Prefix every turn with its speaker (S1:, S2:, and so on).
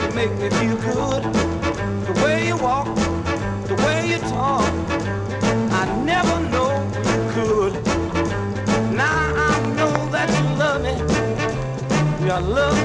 S1: make me feel good. The way you walk, the way you talk, I never know you could. Now I know that you love me. Your love